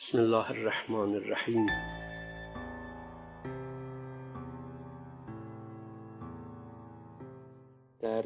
بسم الله الرحمن الرحیم. در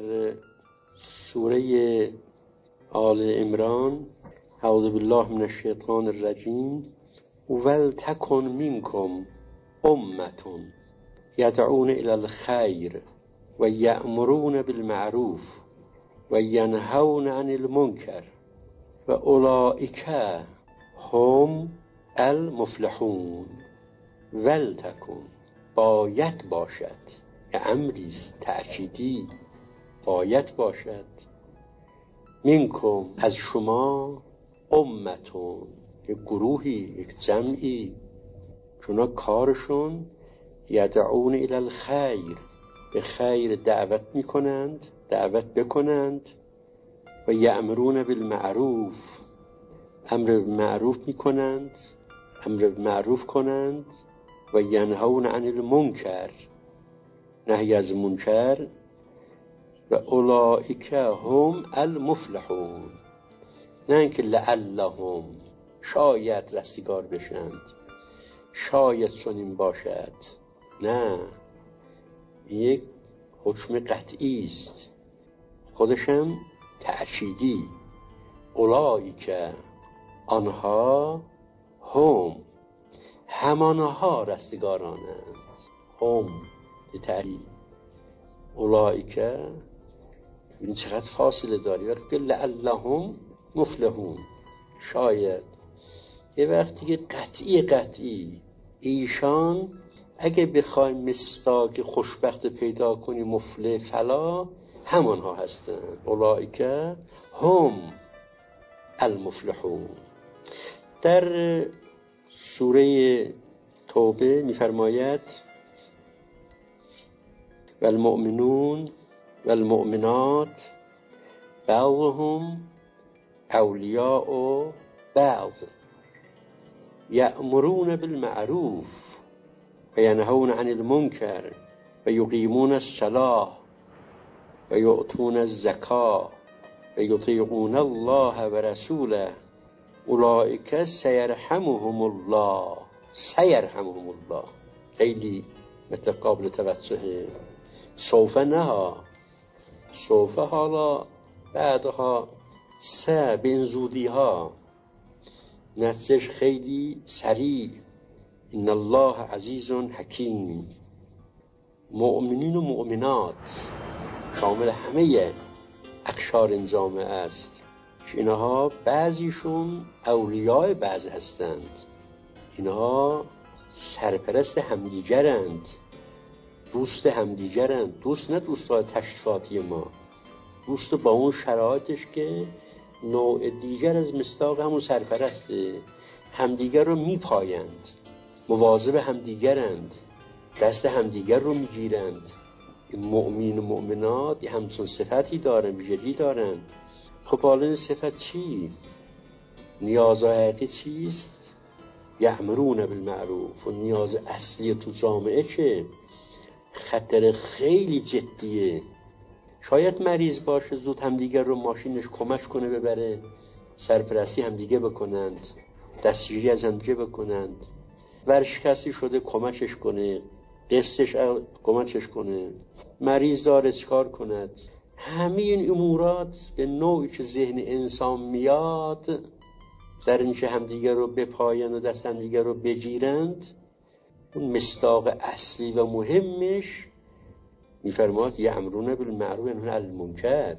سوره آل عمران، اعوذ بالله من الشیطان الرجیم، ولتکن منکم امة یدعون الی الخیر و یأمرون بالمعروف و ینهون عن المنکر و اولئک هم المفلحون. ولتکن، باید باشد، یه امریست تأکیدی، باید باشد، منکم، از شما، امتون، یک گروهی، یک جمعی، چونا کارشون یدعون الی الخیر، به خیر دعوت میکنند، دعوت بکنند، و یأمرون بالمعروف، امر بالمعروف میکنند، امر بالمعروف کنند، و ینهون عن المنکر، نهی از منکر، و اولئک هم المفلحون، نه اینکه لعلهم، شاید رستگار بشند، شاید چنین باشد، نه، یک حکم قطعی است، خودشم تأکیدی. اولئک، آنها، هم، همانها رستگارانند، هم تأکید. اولئک، این چقدر فاصله داری، وقتی لعلهم مفلحون، شاید، یه وقتی که قطعی ایشان اگه بخوایم مصداق خوشبخت پیدا کنی، مفلح فلا، همانها هستند. اولئک هم المفلحون. در سوره توبه می‌فرماید والمؤمنون والمؤمنات بعضهم اولیاء بعض یأمرون بالمعروف و ینهون عن المنکر و یقیمون الصلاة و یؤتون الزکاة و یطیعون الله و رسوله اولئک سیرحمهم الله. سیرحمهم الله خیلی مثل قابل توجهه. سوف نه، سوف حالا بعدها، سه به این زودی ها، نتیجهش خیلی سریع. ان الله عزیز حکیم. مؤمنین و مؤمنات شامل همه اقشار این جامعه است که اینها بعضیشون اولیاء بعض هستند، اینها سرپرست همدیگرند، دوست همدیگرند، دوست نه دوستای تشریفاتی ما، دوست با اون شرایطش که نوع دیگر از مصداق همون سرپرسته، همدیگر رو میپایند، مواظب همدیگرند، دست همدیگر رو میگیرند. این مؤمنین و مؤمنات همچون صفتی دارن، ویژگی دارن. خب حالا این صفت چی؟ نیاز حقیقی چیست؟ یأمرون بالمعروف. و نیاز اصلی تو جامعه که خطر خیلی جدیه، شاید مریض باشه، زود همدیگر رو ماشینش کمک کنه ببره، سرپرستی همدیگه بکنند، دستگیری از همدیگه بکنند، ورشکستی شده کمکش کنه، قسطش کمکش کنه، مریض داره چکار کند. همه این امورات به نوعی که ذهن انسان میاد در اینکه همدیگر رو بپایند و دست همدیگر رو بگیرند، اون مصداق اصلی و مهمش میفرماد یأمرون بالمعروف و ینهون عن المنکر.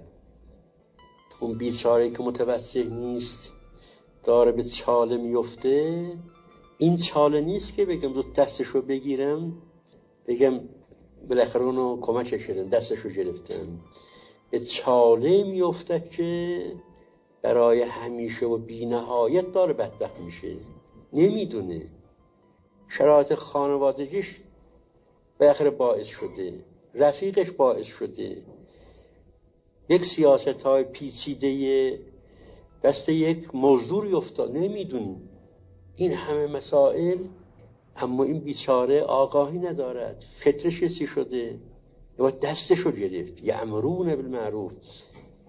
اون بیچاره‌ای که متوجه نیست داره به چاله میفته، این چاله نیست که بگم دو دستشو بگیرم، بگم بالاخره اونو کمکش کردم، دستشو گرفتم. به چاله میفته که برای همیشه و بی نهایت داره بدبخت میشه، نمیدونه شرایط خانوادگیش بالاخره باعث شده، رفیقش باعث شده، یک سیاست‌های پیچیده دست یک مزدوری افتاد، نمیدونه این همه مسائل، اما این بیچاره آگاهی ندارد، فطرش چی شده، یا دستشو گرفت. یأمرون بالمعروف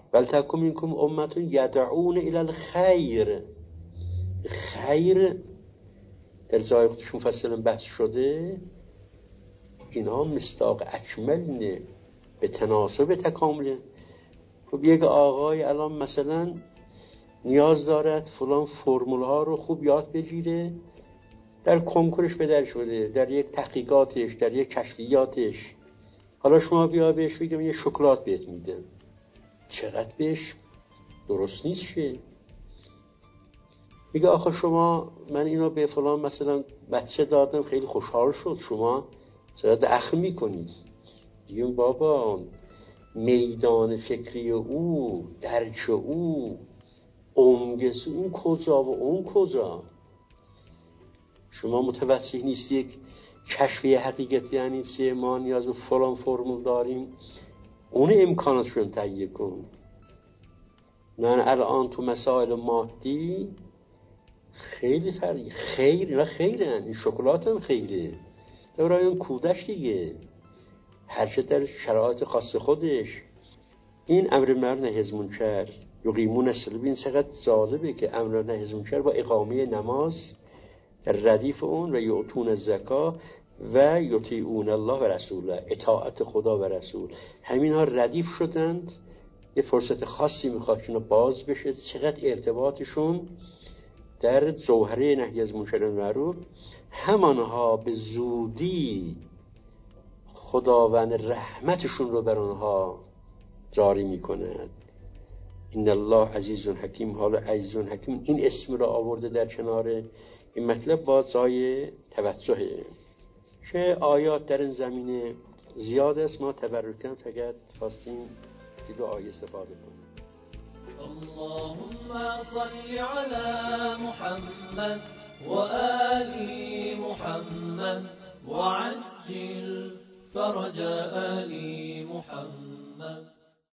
ولتکن منکم امة یدعون الی الخیر. خیر در جای خودش مفصلا بحث شده، اینا مصداق اکمل به تناسب تکامل. خب یک آقای الان مثلا نیاز دارد فلان فرمول ها رو خوب یاد بگیره، در کنکورش به در شده، در یک تحقیقاتش، در یک کشفیاتش. حالا شما بیا بهش بگم یه شکلات بهت میدم، چقدر بهش درست نیست شه. میگه آخه شما، من اینو به فلان مثلا بچه دادم خیلی خوشحال شد، شما چقدر اخم میکنید. میگم بابا میدان فکری او، درک او، عمقش این کجا و اون کجا؟ شما متوجه نیستی یک کشفی حقیقت یعنی چیه؟ ما نیاز به فلان فرمول داریم، اون امکاناتش رو تهیه کن. نه الان تو مسائل مادی خیلی فرقی، خیر و خیرن، این شکلات هم خیره، برای اون کودش دیگه، هرچه در شرایط خاص خودش. این امر معروف نهی از منکر یقیمون الصلاة، این چقدر جالبه که امر نهی از منکر با اقامه نماز در ردیف اون و یؤتون الزکات و یطیعون الله و رسوله، اطاعت خدا و رسول، همین ها ردیف شدند. یه فرصت خاصی میخواد که باز بشه. چقدر ارتباطشون در جوهره نهی از منکر معروف، همانها به زودی خداوند رحمتشون رو بر آنها جاری میکند. ان الله عزیز حکیم. حالا عزیز حکیم این اسم رو آورده در کنار این مطلب با جای توجهه. چه آیات در این زمینه زیاد است، ما تبرکاً فقط خواستیم که دو آیه استفاده کنیم. اللهم صل على محمد وآل محمد وعجل فرج آل محمد.